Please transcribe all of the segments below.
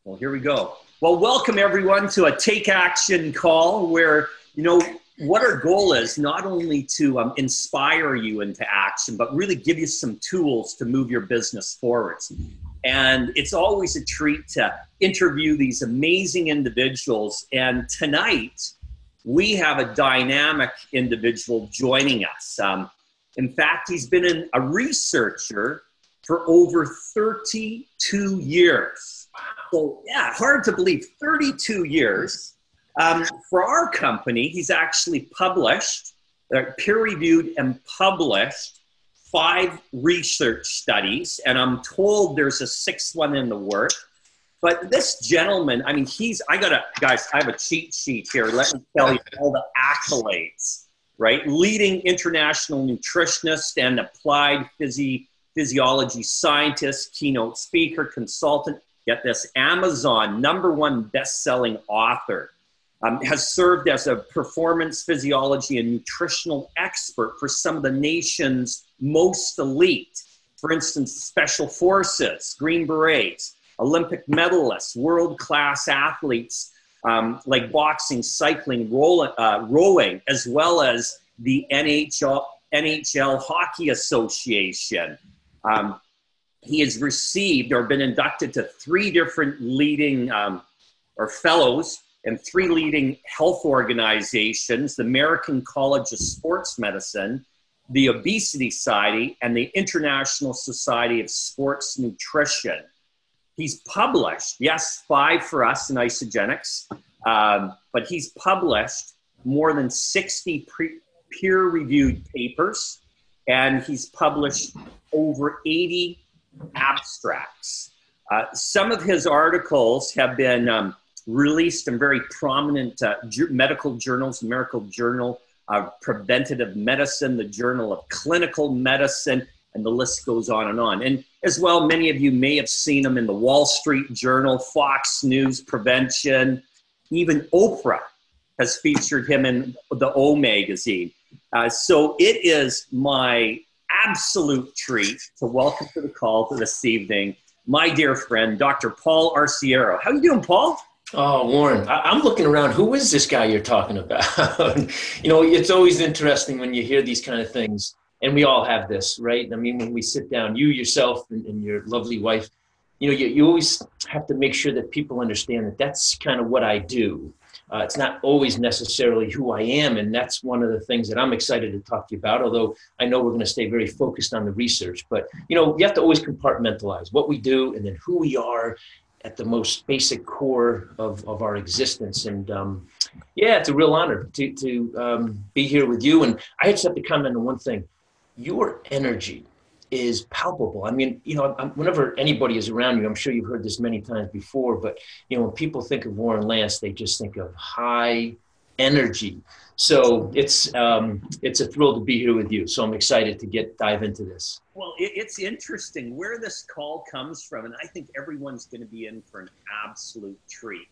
Well, here we go. Well, welcome everyone to a Take Action call where, what our goal is not only to inspire you into action, but really give you some tools to move your business forwards. And it's always a treat to interview these amazing individuals. And tonight, we have a dynamic individual joining us. In fact, he's been a researcher for over 32 years. So yeah, hard to believe, 32 years. For our company, he's actually published, peer-reviewed and published 5 research studies, and I'm told there's a 6th one in the work. But this gentleman, guys, I have a cheat sheet here. Let me tell you all the accolades, right? Leading international nutritionist and applied physiology scientist, keynote speaker, consultant. Get this, Amazon #1 best-selling author. Has served as a performance physiology and nutritional expert for some of the nation's most elite. For instance, Special Forces, Green Berets, Olympic medalists, world-class athletes like boxing, cycling, rowing, as well as the NHL Hockey Association. He has received or been inducted to 3 different leading fellows and 3 leading health organizations, the American College of Sports Medicine, the Obesity Society, and the International Society of Sports Nutrition. He's published, yes, 5 for us in Isagenix, but he's published more than 60 peer-reviewed papers, and he's published over 80 abstracts. Some of his articles have been released in very prominent medical journals, American Journal of Preventative Medicine, the Journal of Clinical Medicine, and the list goes on and on. And as well, many of you may have seen him in the Wall Street Journal, Fox News Prevention, even Oprah has featured him in the O magazine. So it is my absolute treat to welcome to the call this evening my dear friend, Dr. Paul Arciero. How you doing, Paul? Oh, Warren, I'm looking around. Who is this guy you're talking about? It's always interesting when you hear these kind of things, and we all have this, right? I mean, when we sit down, you yourself and your lovely wife, you always have to make sure that people understand that that's kind of what I do. It's not always necessarily who I am, and that's one of the things that I'm excited to talk to you about, although I know we're going to stay very focused on the research. But, you have to always compartmentalize what we do and then who we are at the most basic core of our existence. And it's a real honor to be here with you. And I just have to comment on one thing. Your energy is palpable. I mean, whenever anybody is around you, I'm sure you've heard this many times before, but, when people think of Warren Lance, they just think of high energy. So it's a thrill to be here with you. So I'm excited to dive into this. Well, it's interesting where this call comes from, and I think everyone's going to be in for an absolute treat.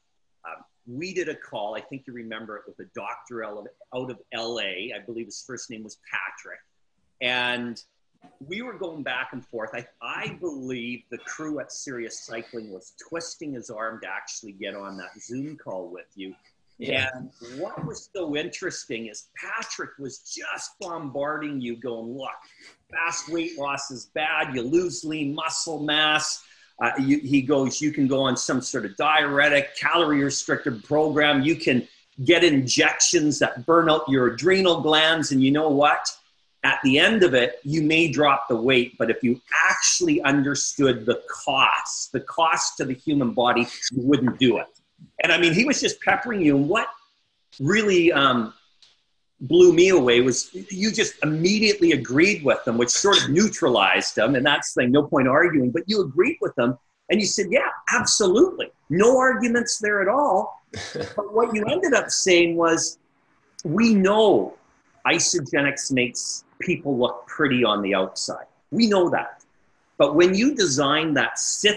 We did a call, I think you remember it, with a doctor out of LA. I believe his first name was Patrick. And we were going back and forth. I believe the crew at Sirius Cycling was twisting his arm to actually get on that Zoom call with you. Yeah. And what was so interesting is Patrick was just bombarding you going, look, fast weight loss is bad. You lose lean muscle mass. He goes, you can go on some sort of diuretic, calorie restricted program. You can get injections that burn out your adrenal glands. And you know what? At the end of it, you may drop the weight, but if you actually understood the cost to the human body, you wouldn't do it. And I mean, he was just peppering you. And what really blew me away was you just immediately agreed with them, which sort of neutralized them. And that's the thing, no point arguing, but you agreed with them. And you said, yeah, absolutely. No arguments there at all. But what you ended up saying was, we know Isagenix makes people look pretty on the outside. We know that. But when you design that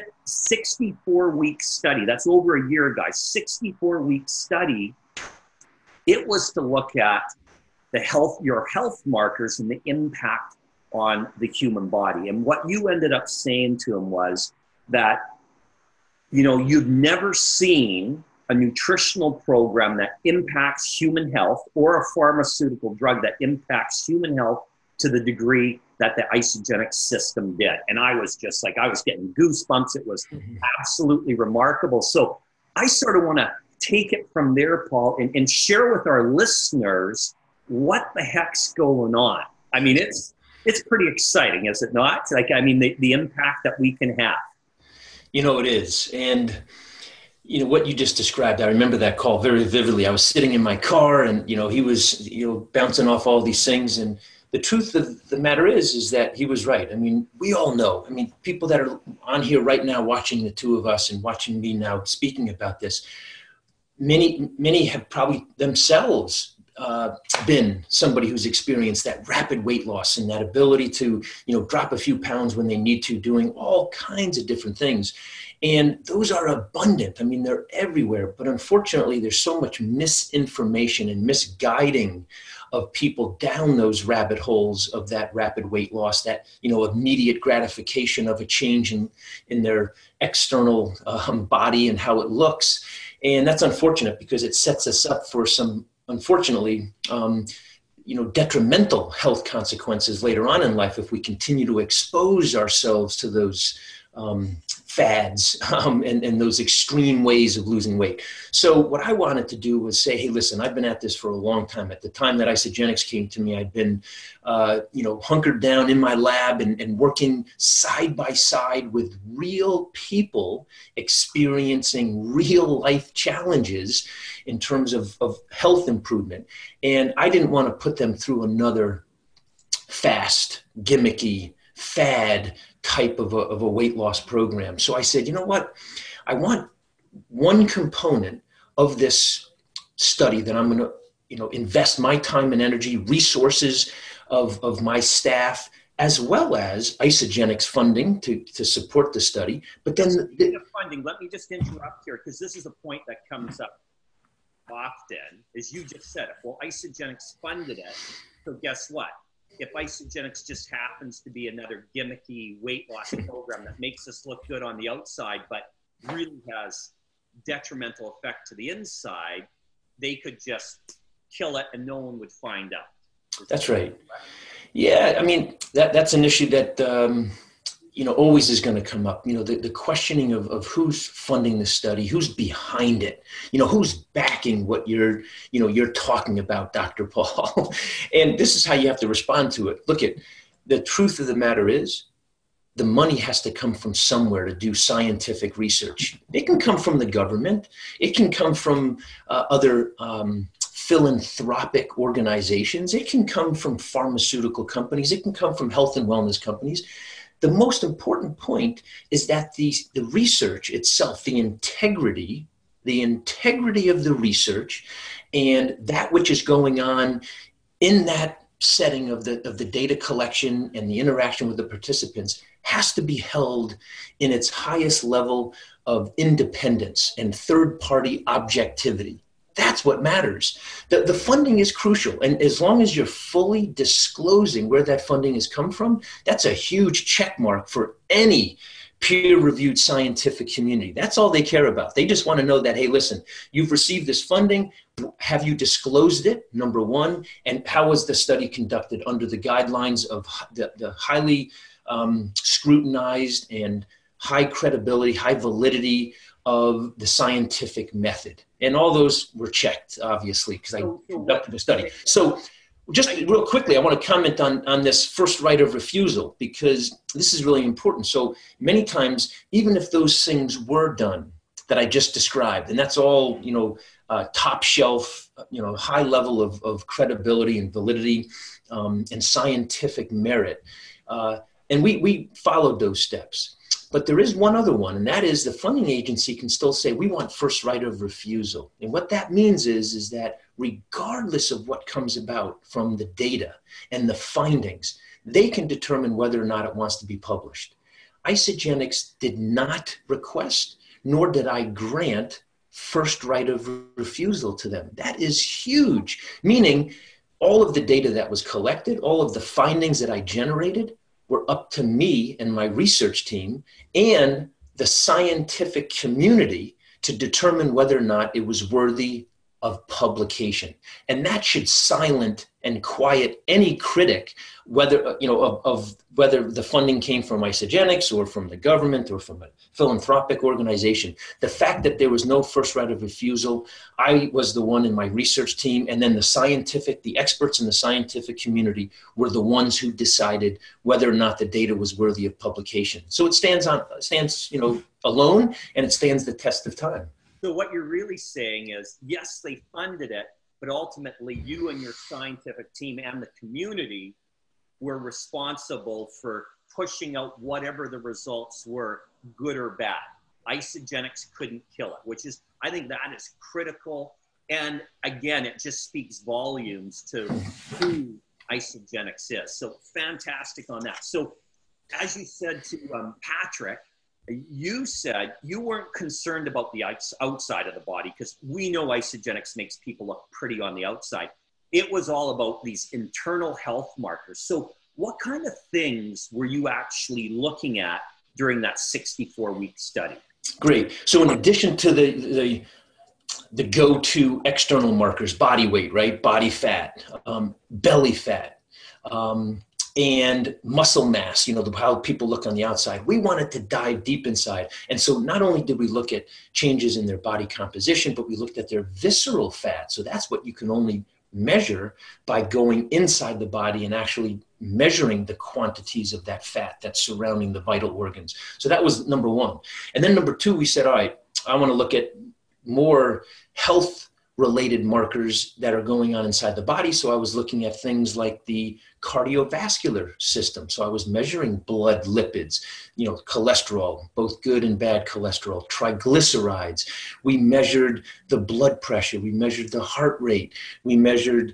64-week study, that's over a year, guys, 64-week study, it was to look at your health markers and the impact on the human body. And what you ended up saying to him was that you've never seen a nutritional program that impacts human health or a pharmaceutical drug that impacts human health to the degree that the Isagenix system did. And I was just like, I was getting goosebumps. It was absolutely remarkable. So I sort of want to take it from there, Paul, and share with our listeners what the heck's going on. I mean, it's pretty exciting, is it not? Like, I mean, the impact that we can have. It is. And, what you just described, I remember that call very vividly. I was sitting in my car and, he was, bouncing off all these things. And the truth of the matter is that he was right. I mean, we all know, people that are on here right now, watching the two of us and watching me now speaking about this, many have probably themselves been somebody who's experienced that rapid weight loss and that ability to, drop a few pounds when they need to, doing all kinds of different things. And those are abundant. They're everywhere. But unfortunately, there's so much misinformation and misguiding of people down those rabbit holes of that rapid weight loss, that, immediate gratification of a change in their external body and how it looks. And that's unfortunate because it sets us up for some, unfortunately, detrimental health consequences later on in life if we continue to expose ourselves to those fads and those extreme ways of losing weight. So what I wanted to do was say, hey, listen, I've been at this for a long time. At the time that Isagenix came to me, I'd been, hunkered down in my lab and working side by side with real people experiencing real life challenges in terms of health improvement. And I didn't want to put them through another fast, gimmicky, fad type of a weight loss program. So I said, you know what? I want one component of this study that I'm going to, invest my time and energy, resources of my staff, as well as Isagenix funding to support the study. But then the funding, let me just interrupt here, because this is a point that comes up often, as you just said. Well, Isagenix funded it, so guess what? If Isagenix just happens to be another gimmicky weight loss program that makes us look good on the outside, but really has detrimental effect to the inside, they could just kill it and no one would find out. That's right. Yeah, that's an issue that always is going to come up. The questioning of who's funding the study, who's behind it, who's backing what you're talking about, Dr. Paul. And this is how you have to respond to it. Look, the truth of the matter is the money has to come from somewhere to do scientific research. It can come from the government. It can come from other philanthropic organizations. It can come from pharmaceutical companies. It can come from health and wellness companies. The most important point is that the research itself, the integrity of the research and that which is going on in that setting of the data collection and the interaction with the participants has to be held in its highest level of independence and third-party objectivity. That's what matters. The funding is crucial. And as long as you're fully disclosing where that funding has come from, that's a huge check mark for any peer-reviewed scientific community. That's all they care about. They just want to know that, hey, listen, you've received this funding. Have you disclosed it, number one? And how was the study conducted under the guidelines of the highly scrutinized and high credibility, high validity of the scientific method? And all those were checked, obviously, because I conducted the study. So just real quickly, I want to comment on this first right of refusal, because this is really important. So many times, even if those things were done that I just described, and that's all, top shelf, high level of credibility and validity and scientific merit. And we followed those steps. But there is one other one, and that is the funding agency can still say, we want first right of refusal. And what that means is that regardless of what comes about from the data and the findings, they can determine whether or not it wants to be published. Isagenix did not request, nor did I grant first right of refusal to them. That is huge, meaning all of the data that was collected, all of the findings that I generated were up to me and my research team, and the scientific community to determine whether or not it was worthy of publication. And that should silence and quiet any critic, whether, of whether the funding came from Isagenix or from the government or from a philanthropic organization. The fact that there was no first right of refusal, I was the one in my research team, and then the experts in the scientific community were the ones who decided whether or not the data was worthy of publication. So it stands alone, and it stands the test of time. So what you're really saying is, yes, they funded it, but ultimately you and your scientific team and the community were responsible for pushing out whatever the results were, good or bad. Isagenix couldn't kill it, which is, I think that is critical. And again, it just speaks volumes to who Isagenix is. So fantastic on that. So as you said to Patrick, you said you weren't concerned about the outside of the body, because we know Isagenix makes people look pretty on the outside. It was all about these internal health markers. So what kind of things were you actually looking at during that 64-week study? Great. So in addition to the go-to external markers, body weight, right? Body fat, belly fat, and muscle mass, how people look on the outside. We wanted to dive deep inside. And so not only did we look at changes in their body composition, but we looked at their visceral fat. So that's what you can only measure by going inside the body and actually measuring the quantities of that fat that's surrounding the vital organs. So that was number one. And then number two, we said, all right, I want to look at more health related markers that are going on inside the body. So I was looking at things like the cardiovascular system. So I was measuring blood lipids, cholesterol, both good and bad cholesterol, triglycerides. We measured the blood pressure. We measured the heart rate. We measured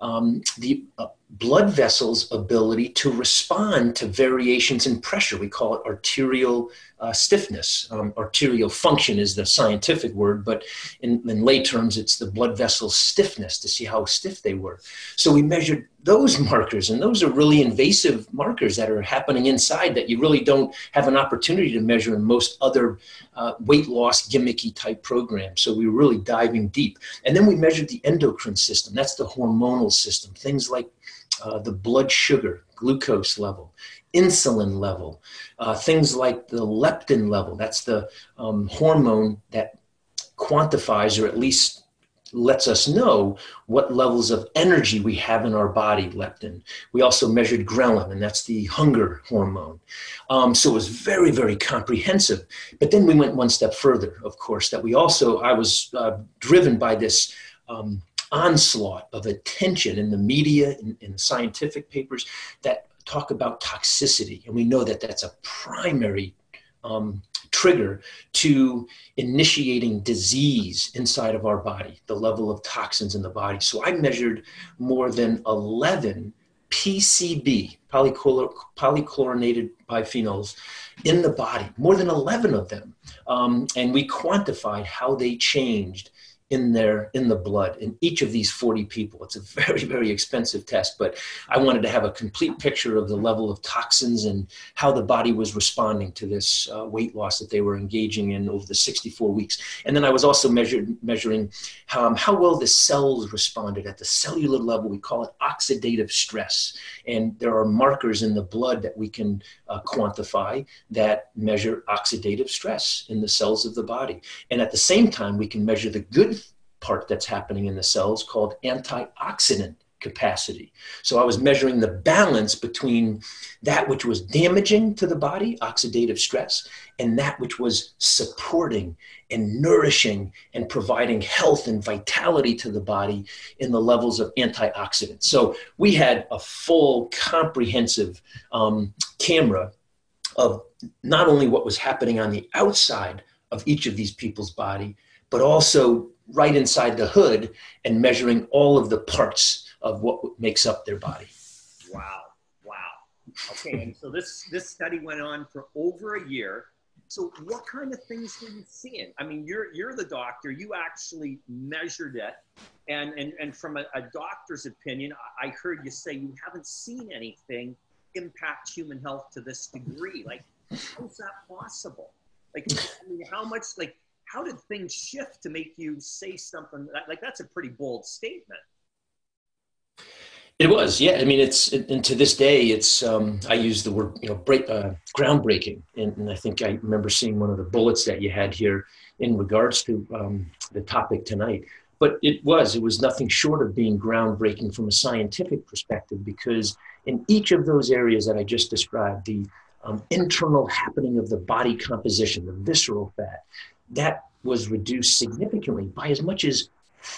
the blood vessels' ability to respond to variations in pressure. We call it arterial stiffness. Arterial function is the scientific word, but in lay terms, it's the blood vessel stiffness, to see how stiff they were. So we measured those markers, and those are really invasive markers that are happening inside that you really don't have an opportunity to measure in most other weight loss gimmicky type programs. So we were really diving deep. And then we measured the endocrine system. That's the hormonal system. Things like the blood sugar, glucose level, insulin level, things like the leptin level. That's the hormone that quantifies, or at least lets us know what levels of energy we have in our body, leptin. We also measured ghrelin, and that's the hunger hormone. So it was very, very comprehensive. But then we went one step further, of course, I was driven by this onslaught of attention in the media, in scientific papers that talk about toxicity. And we know that that's a primary trigger to initiating disease inside of our body, the level of toxins in the body. So I measured more than 11 PCB, polychlorinated biphenyls, in the body, more than 11 of them. And we quantified how they changed in the blood in each of these 40 people. It's a very, very expensive test, but I wanted to have a complete picture of the level of toxins and how the body was responding to this weight loss that they were engaging in over the 64 weeks. And then I was also measuring how well the cells responded at the cellular level. We call it oxidative stress. And there are markers in the blood that we can quantify that measure oxidative stress in the cells of the body. And at the same time, we can measure the good part that's happening in the cells called antioxidant capacity. So I was measuring the balance between that which was damaging to the body, oxidative stress, and that which was supporting and nourishing and providing health and vitality to the body in the levels of antioxidants. So we had a full comprehensive camera of not only what was happening on the outside of each of these people's body, but also right inside the hood and measuring all of the parts of what makes up their body. Wow. Okay, and so this study went on for over a year. So what kind of things were you seeing? I mean, you're the doctor. You actually measured it. And from a doctor's opinion, I heard you say you haven't seen anything impact human health to this degree. Like, how is that possible? Like, I mean, how much, like, how did things shift to make you say something like that's a pretty bold statement? It was, yeah. I mean, and to this day, I use the word, groundbreaking. And I think I remember seeing one of the bullets that you had here in regards to the topic tonight. But it was nothing short of being groundbreaking from a scientific perspective, because in each of those areas that I just described, the internal happening of the body composition, the visceral fat, that was reduced significantly by as much as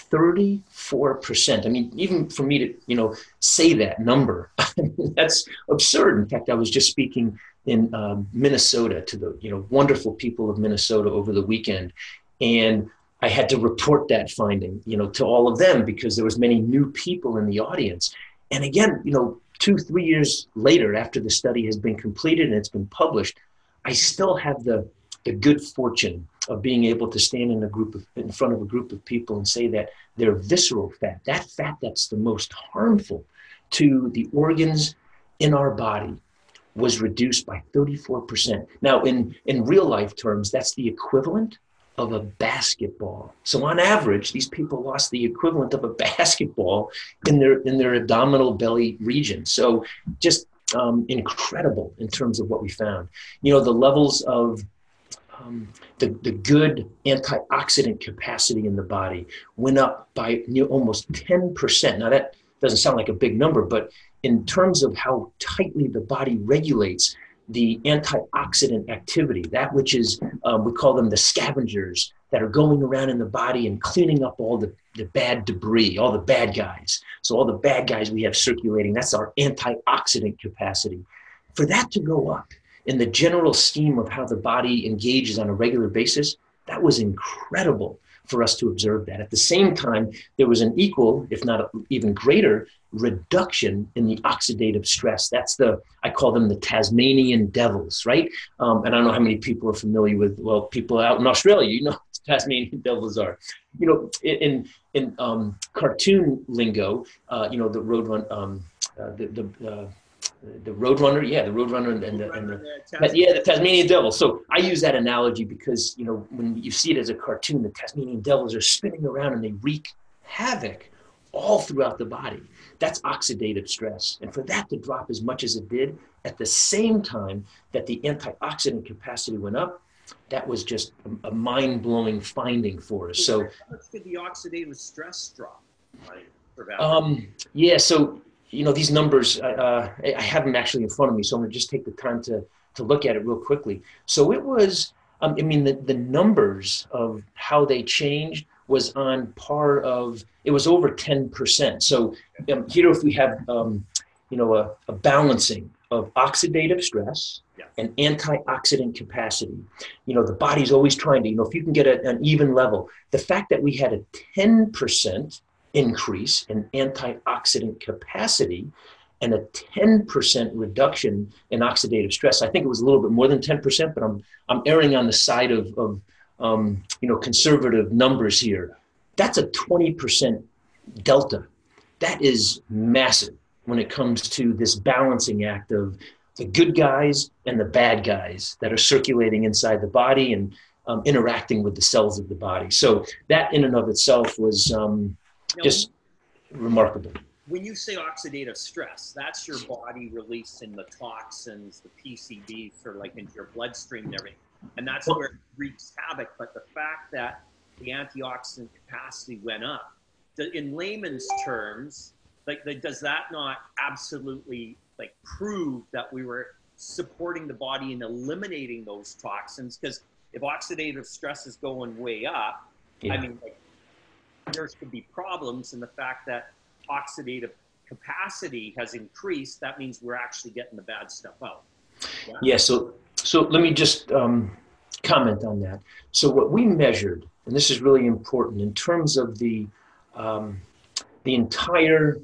34%. I mean, even for me to, say that number, that's absurd. In fact, I was just speaking in Minnesota to the, wonderful people of Minnesota over the weekend. And I had to report that finding, to all of them, because there was many new people in the audience. And again, 2-3 years later, after the study has been completed and it's been published, I still have the good fortune of being able to stand in front of a group of people and say that their visceral fat, that fat that's the most harmful to the organs in our body, was reduced by 34%. Now, in real life terms, that's the equivalent of a basketball. So on average, these people lost the equivalent of a basketball in their abdominal belly region. So just incredible in terms of what we found. The levels of the good antioxidant capacity in the body went up by almost 10%. Now that doesn't sound like a big number, but in terms of how tightly the body regulates the antioxidant activity, that which is, we call them the scavengers that are going around in the body and cleaning up all the bad debris, all the bad guys. So all the bad guys we have circulating, that's our antioxidant capacity. For that to go up in the general scheme of how the body engages on a regular basis, that was incredible for us to observe that. At the same time, there was an equal, if not even greater, reduction in the oxidative stress. I call them the Tasmanian devils, right? And I don't know how many people are familiar with, people out in Australia, what Tasmanian devils are. In cartoon lingo, the roadrun, the Roadrunner, the Roadrunner, and the Tasmanian Devil. So I use that analogy because when you see it as a cartoon, the Tasmanian Devils are spinning around and they wreak havoc all throughout the body. That's oxidative stress, and for that to drop as much as it did at the same time that the antioxidant capacity went up, that was just a mind-blowing finding for us. So, how much did the oxidative stress drop? So. These numbers, I have them actually in front of me, so I'm going to just take the time to look at it real quickly. So it was, the numbers of how they changed was on par of, it was over 10%. So here if we have, a balancing of oxidative stress and antioxidant capacity, the body's always trying to, if you can get an even level, the fact that we had a 10% increase in antioxidant capacity and a 10% reduction in oxidative stress. I think it was a little bit more than 10%, but I'm erring on the side of conservative numbers here. That's a 20% delta. That is massive when it comes to this balancing act of the good guys and the bad guys that are circulating inside the body and interacting with the cells of the body. So that in and of itself was just remarkable. When you say oxidative stress, that's your body releasing the toxins, the PCBs, sort of like into your bloodstream and everything. And that's where it wreaks havoc. But the fact that the antioxidant capacity went up, in layman's terms, does that not absolutely prove that we were supporting the body in eliminating those toxins? Because if oxidative stress is going way up, there could be problems in the fact that oxidative capacity has increased. That means we're actually getting the bad stuff out. So let me just comment on that. So what we measured, and this is really important in terms of the entire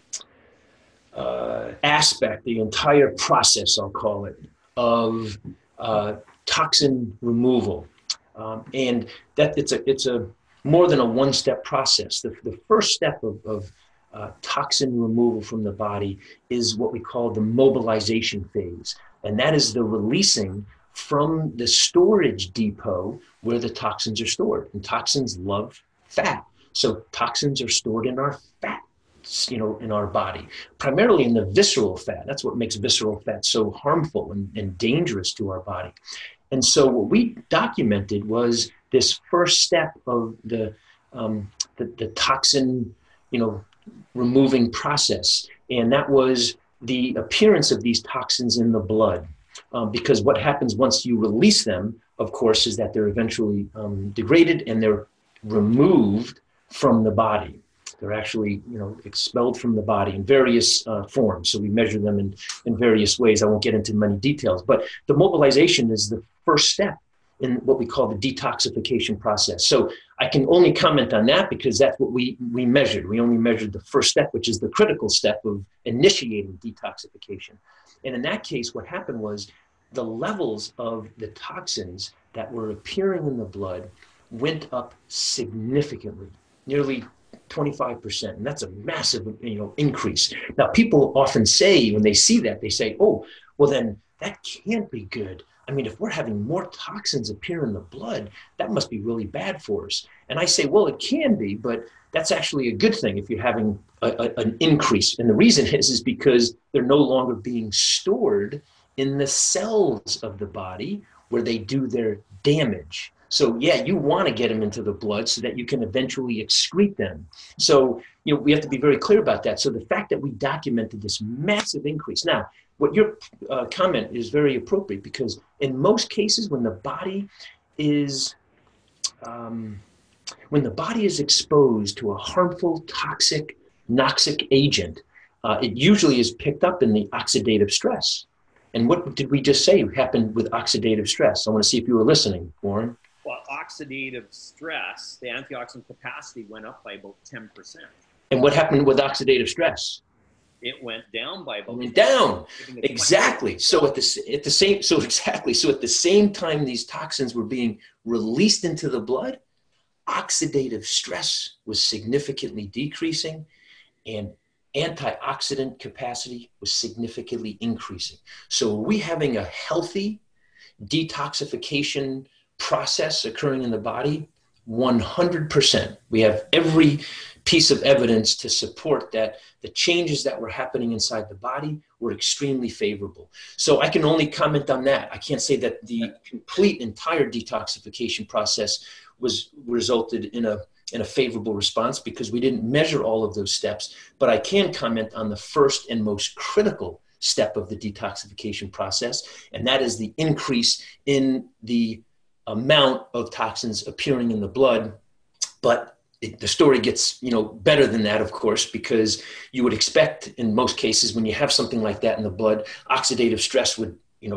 aspect, the entire process, I'll call it, of toxin removal, and that it's a more than a one-step process. The first step of toxin removal from the body is what we call the mobilization phase. And that is the releasing from the storage depot where the toxins are stored. And toxins love fat. So toxins are stored in our fat, in our body, primarily in the visceral fat. That's what makes visceral fat so harmful and dangerous to our body. And so what we documented was this first step of the toxin, removing process. And that was the appearance of these toxins in the blood. Because what happens once you release them, of course, is that they're eventually degraded and they're removed from the body. They're actually, expelled from the body in various forms. So we measure them in various ways. I won't get into many details, but the mobilization is the first step in what we call the detoxification process. So I can only comment on that because that's what we measured. We only measured the first step, which is the critical step of initiating detoxification. And in that case, what happened was the levels of the toxins that were appearing in the blood went up significantly, nearly 25%. And that's a massive, increase. Now, people often say, when they see that, they say, oh, well, then that can't be good. I mean, if we're having more toxins appear in the blood, that must be really bad for us. And I say, well, it can be, but that's actually a good thing if you're having an increase. And the reason is because they're no longer being stored in the cells of the body where they do their damage. So yeah, you want to get them into the blood so that you can eventually excrete them. So, we have to be very clear about that. So the fact that we documented this massive increase. Now, what your comment is very appropriate, because in most cases when the body is exposed to a harmful, toxic, noxic agent, it usually is picked up in the oxidative stress. And what did we just say happened with oxidative stress? I want to see if you were listening, Warren. Well, oxidative stress, the antioxidant capacity went up by about 10%. And what happened with oxidative stress? It went down by about. It went down. Exactly. So at the same time these toxins were being released into the blood, oxidative stress was significantly decreasing, and antioxidant capacity was significantly increasing. So are we having a healthy detoxification process occurring in the body? 100%. We have every piece of evidence to support that the changes that were happening inside the body were extremely favorable. So I can only comment on that. I can't say that the entire detoxification process resulted in a favorable response because we didn't measure all of those steps, but I can comment on the first and most critical step of the detoxification process, and that is the increase in the amount of toxins appearing in the blood. But the story gets, better than that, of course, because you would expect in most cases when you have something like that in the blood, oxidative stress would,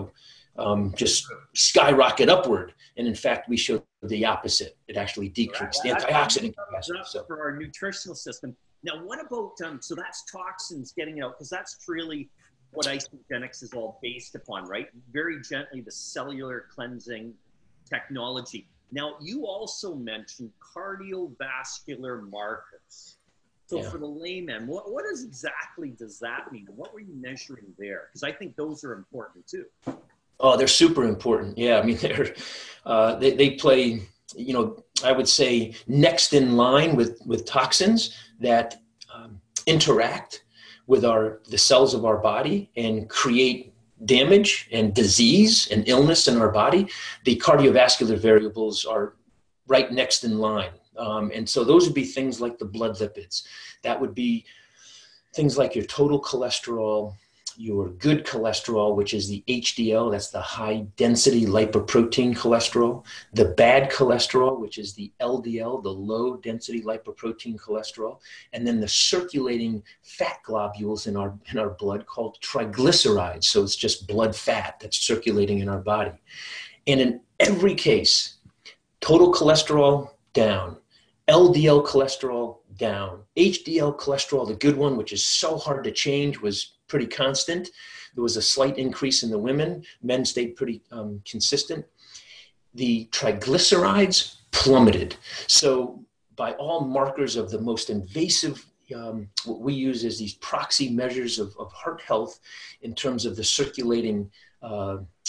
just skyrocket upward. And in fact, we showed the opposite. It actually decreased the antioxidant capacity. So for our nutritional system. Now, what about, so that's toxins getting out, because that's really what Isogenics is all based upon, right? Very gently, the cellular cleansing technology. Now, you also mentioned cardiovascular markers. So for the layman, what exactly does that mean? And what were you measuring there? Because I think those are important too. Oh, they're super important. Yeah, I mean, they play, I would say next in line with toxins that interact with the cells of our body and create damage and disease and illness in our body. The cardiovascular variables are right next in line. And so those would be things like the blood lipids. That would be things like your total cholesterol, your good cholesterol, which is the HDL, that's the high density lipoprotein cholesterol, the bad cholesterol, which is the LDL, the low density lipoprotein cholesterol, and then the circulating fat globules in our blood called triglycerides. So it's just blood fat that's circulating in our body. And in every case, total cholesterol down, LDL cholesterol down, HDL cholesterol, the good one, which is so hard to change, was pretty constant. There was a slight increase in the women. Men stayed pretty consistent. The triglycerides plummeted. So by all markers of the most invasive, what we use is these proxy measures of heart health in terms of the circulating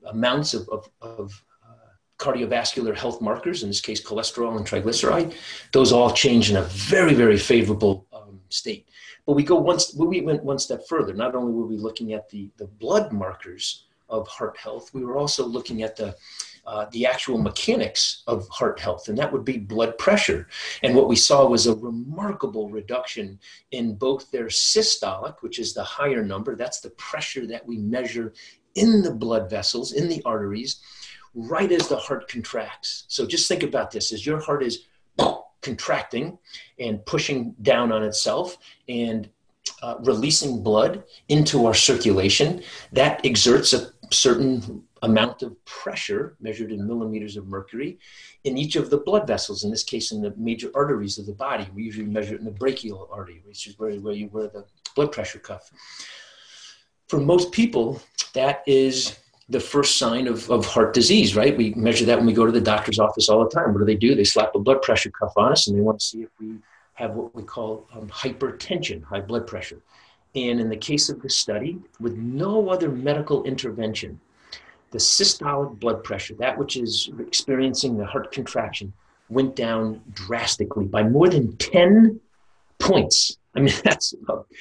amounts of cardiovascular health markers, in this case, cholesterol and triglyceride, those all change in a very, very favorable state. But we went one step further. Not only were we looking at the blood markers of heart health, we were also looking at the actual mechanics of heart health, and that would be blood pressure. And what we saw was a remarkable reduction in both their systolic, which is the higher number, that's the pressure that we measure in the blood vessles, in the arteries, right as the heart contracts. So just think about this, as your heart is contracting and pushing down on itself and releasing blood into our circulation, that exerts a certain amount of pressure measured in millimeters of mercury in each of the blood vessels, in this case in the major arteries of the body. We usually measure it in the brachial artery, which is where you wear the blood pressure cuff. For most people, that is the first sign of heart disease, right? We measure that when we go to the doctor's office all the time. What do? They slap a blood pressure cuff on us and they want to see if we have what we call hypertension, high blood pressure. And in the case of this study, with no other medical intervention, the systolic blood pressure, that which is experiencing the heart contraction, went down drastically by more than 10 points. I mean, that's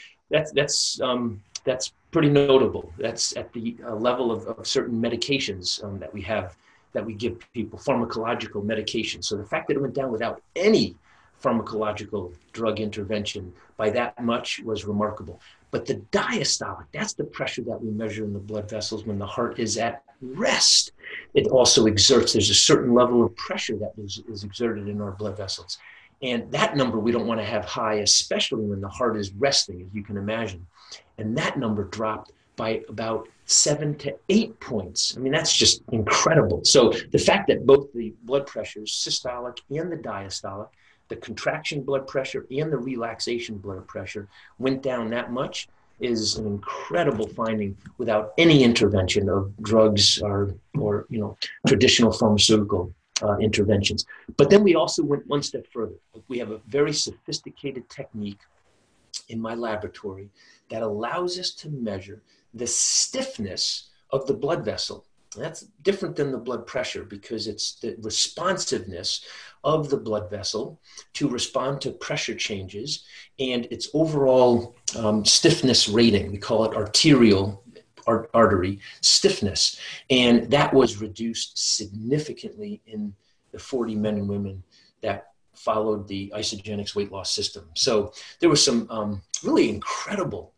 pretty notable. That's at the level of certain medications that we have, that we give people, pharmacological medications. So the fact that it went down without any pharmacological drug intervention by that much was remarkable. But the diastolic, that's the pressure that we measure in the blood vessels when the heart is at rest. It also exerts, there's a certain level of pressure that is exerted in our blood vessels. And that number we don't want to have high, especially when the heart is resting, as you can imagine. And that number dropped by about 7 to 8 points. I mean, that's just incredible. So the fact that both the blood pressures, systolic and the diastolic, the contraction blood pressure and the relaxation blood pressure went down that much is an incredible finding without any intervention of drugs or traditional pharmaceutical interventions. But then we also went one step further. We have a very sophisticated technique in my laboratory that allows us to measure the stiffness of the blood vessel. That's different than the blood pressure because it's the responsiveness of the blood vessel to respond to pressure changes and its overall stiffness rating. We call it arterial artery stiffness. And that was reduced significantly in the 40 men and women that followed the Isagenix weight loss system. So there was some really incredible,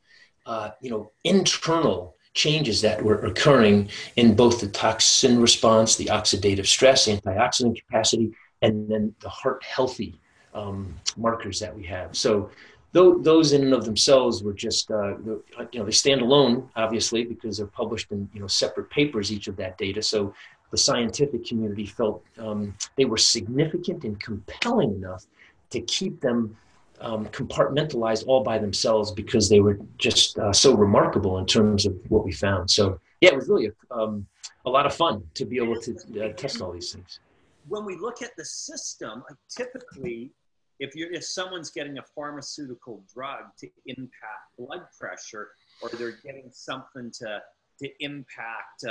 internal changes that were occurring in both the toxin response, the oxidative stress, antioxidant capacity, and then the heart healthy markers that we have. So those in and of themselves were just, they stand alone, obviously, because they're published in separate papers, each of that data. So the scientific community felt they were significant and compelling enough to keep them compartmentalized all by themselves because they were just so remarkable in terms of what we found. So yeah, it was really a lot of fun to be able to test all these things. When we look at the system, typically, if someone's getting a pharmaceutical drug to impact blood pressure, or they're getting something to impact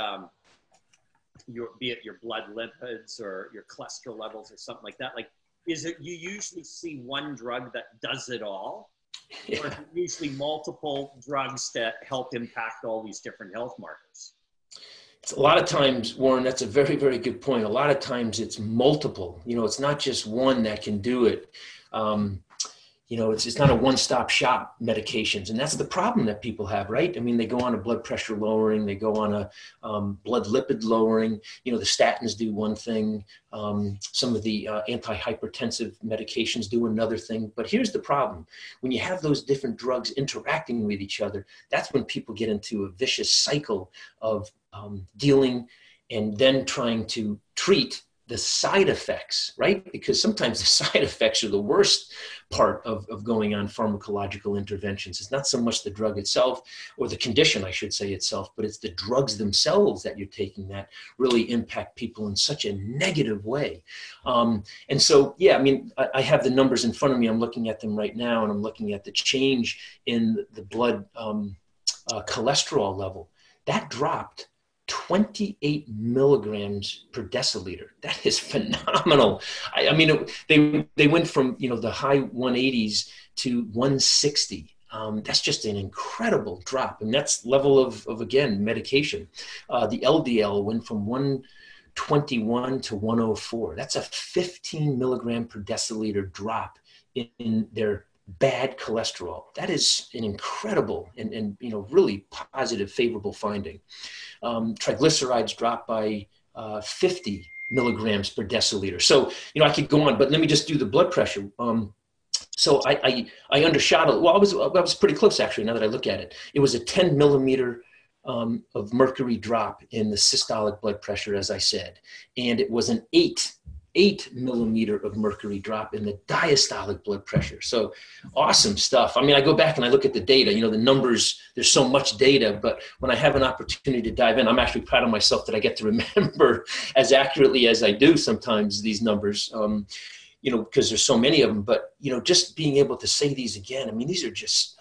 be it your blood lipids or your cholesterol levels or something like that, is it you usually see one drug that does it all? Yeah. Or is it usually multiple drugs that help impact all these different health markers? It's a lot of times, Warren, that's a very, very good point. A lot of times it's multiple. It's not just one that can do it. It's not a one-stop shop medications. And that's the problem that people have, right? I mean, they go on a blood pressure lowering, they go on a blood lipid lowering, the statins do one thing. Some of the antihypertensive medications do another thing. But here's the problem. When you have those different drugs interacting with each other, that's when people get into a vicious cycle of dealing and then trying to treat the side effects, right? Because sometimes the side effects are the worst part of going on pharmacological interventions. It's not so much the drug itself or the condition, I should say itself, but it's the drugs themselves that you're taking that really impact people in such a negative way. And so, yeah, I mean, I have the numbers in front of me. I'm looking at them right now, and I'm looking at the change in the blood cholesterol level. That dropped 28 milligrams per deciliter. That is phenomenal. I mean, they went from, the high 180s to 160. That's just an incredible drop. And that's level of again, medication. The LDL went from 121 to 104. That's a 15 milligram per deciliter drop in their bad cholesterol. That is an incredible and really positive, favorable finding. Triglycerides dropped by 50 milligrams per deciliter. So, I could go on, but let me just do the blood pressure. So I undershot it. Well, I was pretty close, actually, now that I look at it. It was a 10 millimeter of mercury drop in the systolic blood pressure, as I said. And it was an 8 millimeter of mercury drop in the diastolic blood pressure. So awesome stuff. I mean, I go back and I look at the data, the numbers, there's so much data, but when I have an opportunity to dive in, I'm actually proud of myself that I get to remember as accurately as I do sometimes these numbers, because there's so many of them, but, just being able to say these again, I mean, these are just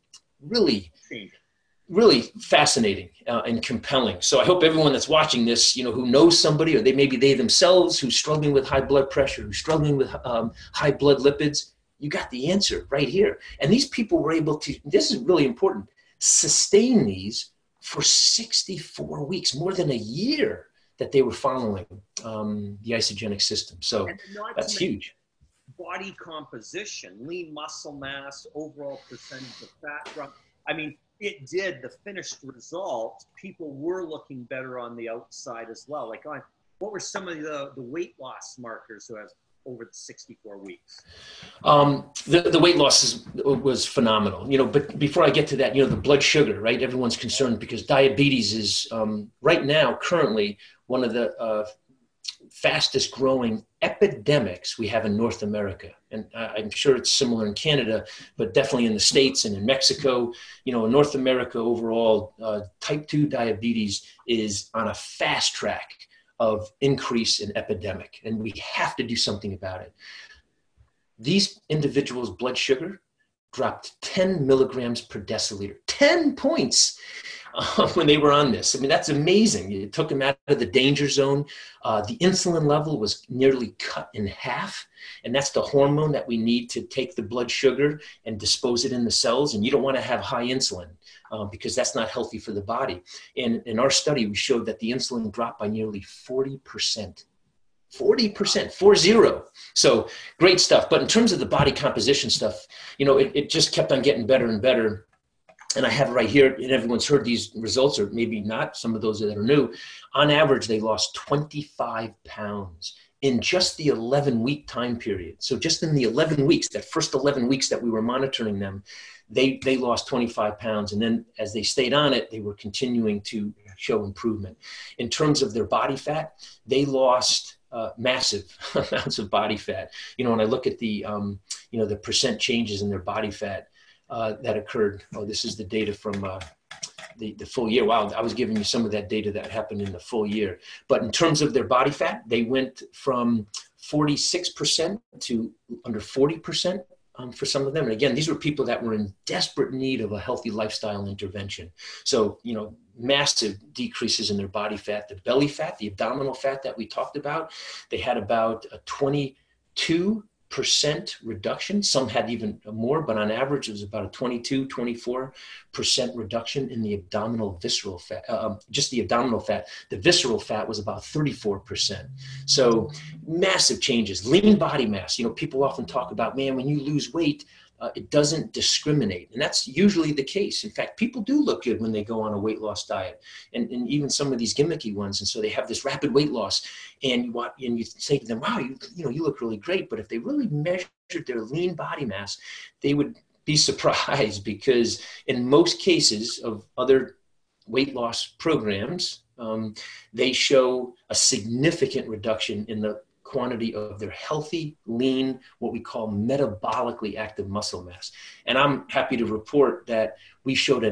really fascinating and compelling. So I hope everyone that's watching this, who knows somebody, or maybe they themselves who's struggling with high blood pressure, who's struggling with high blood lipids, you got the answer right here. And these people were able to, this is really important, sustain these for 64 weeks, more than a year that they were following the isogenic system. So that's huge. Body composition, lean muscle mass, overall percentage of fat drop. I mean, it did, the finished result, people were looking better on the outside as well. Like, what were some of the weight loss markers who have over the 64 weeks? The weight loss was phenomenal, but before I get to that, the blood sugar, right? Everyone's concerned because diabetes is right now, currently, one of the fastest growing epidemics we have in North America. And I'm sure it's similar in Canada, but definitely in the States and in Mexico, in North America overall, type 2 diabetes is on a fast track of increase in epidemic. And we have to do something about it. These individuals' blood sugar dropped 10 milligrams per deciliter, 10 points. When they were on this. I mean, that's amazing. It took them out of the danger zone. The insulin level was nearly cut in half. And that's the hormone that we need to take the blood sugar and dispose it in the cells. And you don't want to have high insulin because that's not healthy for the body. And in our study, we showed that the insulin dropped by nearly 40%. 40%, 40. So great stuff. But in terms of the body composition stuff, it just kept on getting better and better. And I have it right here, and everyone's heard these results, or maybe not, some of those that are new. On average, they lost 25 pounds in just the 11-week time period. So just in the 11 weeks, that first 11 weeks that we were monitoring them, they lost 25 pounds. And then as they stayed on it, they were continuing to show improvement. In terms of their body fat, they lost massive amounts of body fat. When I look at the, the percent changes in their body fat, that occurred. Oh, this is the data from the full year. Wow, I was giving you some of that data that happened in the full year. But in terms of their body fat, they went from 46% to under 40% for some of them. And again, these were people that were in desperate need of a healthy lifestyle intervention. So, massive decreases in their body fat. The belly fat, the abdominal fat that we talked about, they had about a 22% reduction. Some had even more, but on average, it was about a 24% reduction in the abdominal visceral fat, just the abdominal fat. The visceral fat was about 34%. So massive changes. Lean body mass. People often talk about, man, when you lose weight, it doesn't discriminate. And that's usually the case. In fact, people do look good when they go on a weight loss diet, and even some of these gimmicky ones. And so they have this rapid weight loss, and you say to them, wow, you look really great. But if they really measured their lean body mass, they would be surprised, because in most cases of other weight loss programs, they show a significant reduction in the quantity of their healthy, lean, what we call metabolically active muscle mass. And I'm happy to report that we showed a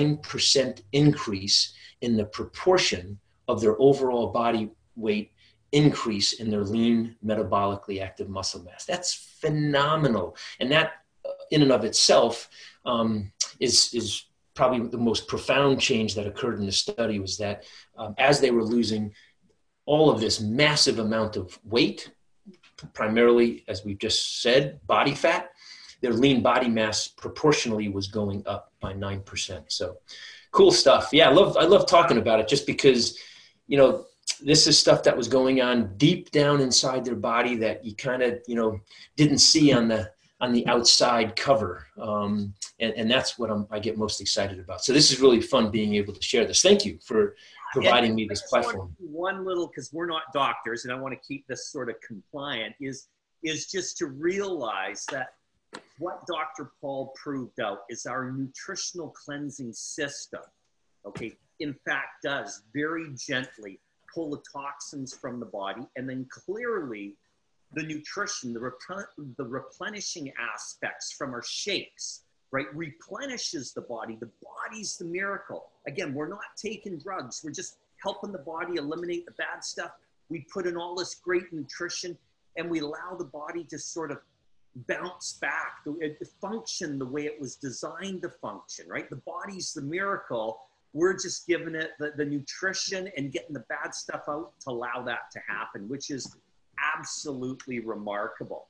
9% increase in the proportion of their overall body weight increase in their lean, metabolically active muscle mass. That's phenomenal. And that in and of itself is probably the most profound change that occurred in the study was that as they were losing all of this massive amount of weight, primarily, as we've just said, body fat, their lean body mass proportionally was going up by 9%. So cool stuff. Yeah, I love talking about it just because, you know, this is stuff that was going on deep down inside their body that you kind of, you know, didn't see on the outside cover. And that's what I get most excited about. So this is really fun being able to share this. Thank you for providing me this platform. One little, because we're not doctors and I want to keep this sort of compliant, is just to realize that what Dr. Paul proved out is our nutritional cleansing system, okay, in fact does very gently pull the toxins from the body, and then clearly the nutrition, the replenishing aspects from our shakes, right, replenishes the body. The body's the miracle. Again, we're not taking drugs. We're just helping the body eliminate the bad stuff. We put in all this great nutrition and we allow the body to sort of bounce back, function the way it was designed to function, right? The body's the miracle. We're just giving it the nutrition and getting the bad stuff out to allow that to happen, which is absolutely remarkable.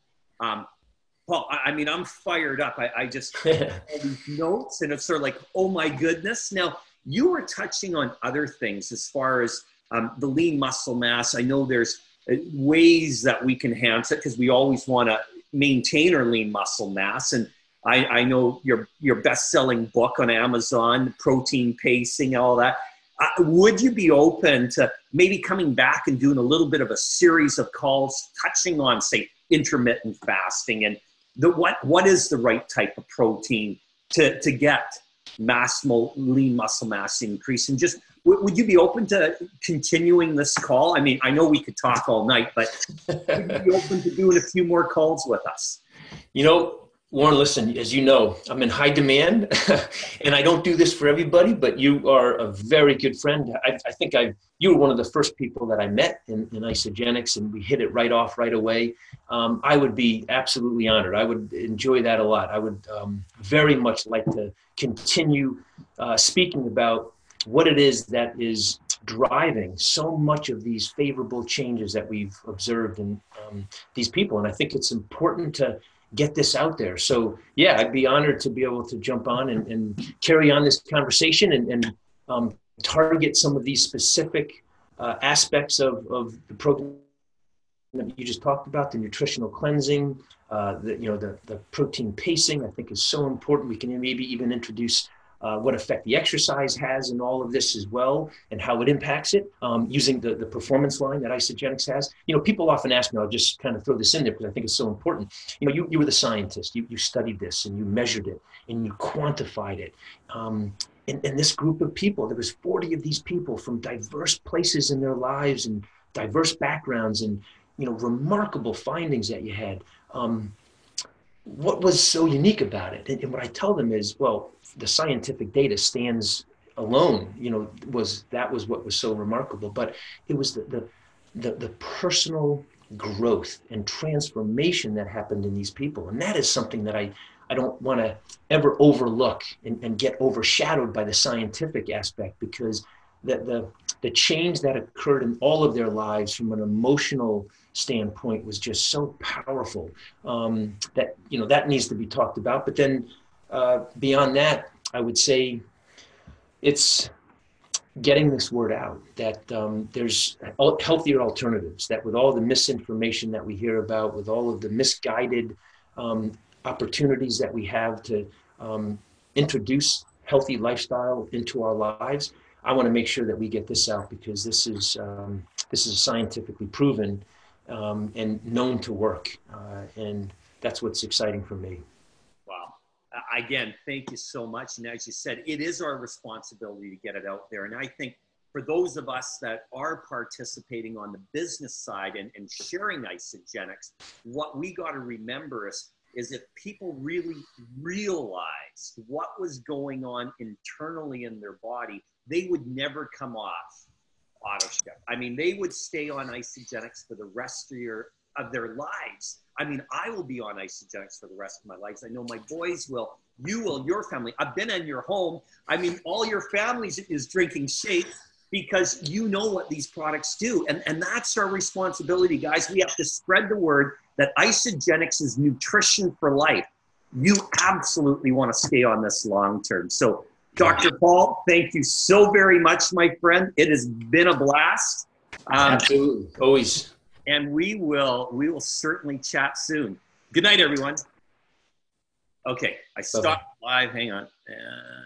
Paul, I mean, I'm fired up. I just all these notes and it's sort of like, oh my goodness. Now, you were touching on other things as far as the lean muscle mass. I know there's ways that we can enhance it because we always want to maintain our lean muscle mass. And I know your best-selling book on Amazon, Protein Pacing, all that. Would you be open to maybe coming back and doing a little bit of a series of calls touching on, say, intermittent fasting and what is the right type of protein to get lean muscle mass increase? And just, would you be open to continuing this call? I mean, I know we could talk all night, but would you be open to doing a few more calls with us? You know, Warren, listen, as you know, I'm in high demand and I don't do this for everybody, but you are a very good friend. I think you were one of the first people that I met in Isagenix, and we hit it right off right away. I would be absolutely honored. I would enjoy that a lot. I would very much like to continue speaking about what it is that is driving so much of these favorable changes that we've observed in these people. And I think it's important to get this out there. So yeah, I'd be honored to be able to jump on and carry on this conversation and target some of these specific aspects of the program that you just talked about, the nutritional cleansing, the protein pacing, I think is so important. We can maybe even introduce what effect the exercise has in all of this as well, and how it impacts it, using the performance line that Isagenix has. You know, people often ask me, I'll just kind of throw this in there because I think it's so important. You know, you were the scientist, you studied this and you measured it and you quantified it. And this group of people, there was 40 of these people from diverse places in their lives and diverse backgrounds, and, you know, remarkable findings that you had. What was so unique about it? And what I tell them is, well, the scientific data stands alone, you know, was what was so remarkable, but it was the personal growth and transformation that happened in these people. And that is something that I don't want to ever overlook and get overshadowed by the scientific aspect, because the change that occurred in all of their lives from an emotional standpoint was just so powerful, that, you know, that needs to be talked about. But then beyond that, I would say it's getting this word out that there's healthier alternatives, that with all the misinformation that we hear about, with all of the misguided opportunities that we have to introduce healthy lifestyle into our lives, I want to make sure that we get this out, because this is scientifically proven and known to work. And that's what's exciting for me. Wow. Again, thank you so much. And as you said, it is our responsibility to get it out there. And I think for those of us that are participating on the business side and sharing Isagenix, what we got to remember is if people really realized what was going on internally in their body, they would never come off AutoShift. I mean, they would stay on Isagenix for the rest of their lives, I mean, I will be on Isagenix for the rest of my life. I know my boys will. You will, your family. I've been in your home. I mean, all your families is drinking shake because you know what these products do. And that's our responsibility, guys. We have to spread the word that Isagenix is nutrition for life. You absolutely want to stay on this long term. So, Dr. Paul, thank you so very much, my friend. It has been a blast. Absolutely, always. And we will certainly chat soon. Good night, everyone. Okay, I stopped live. Hang on.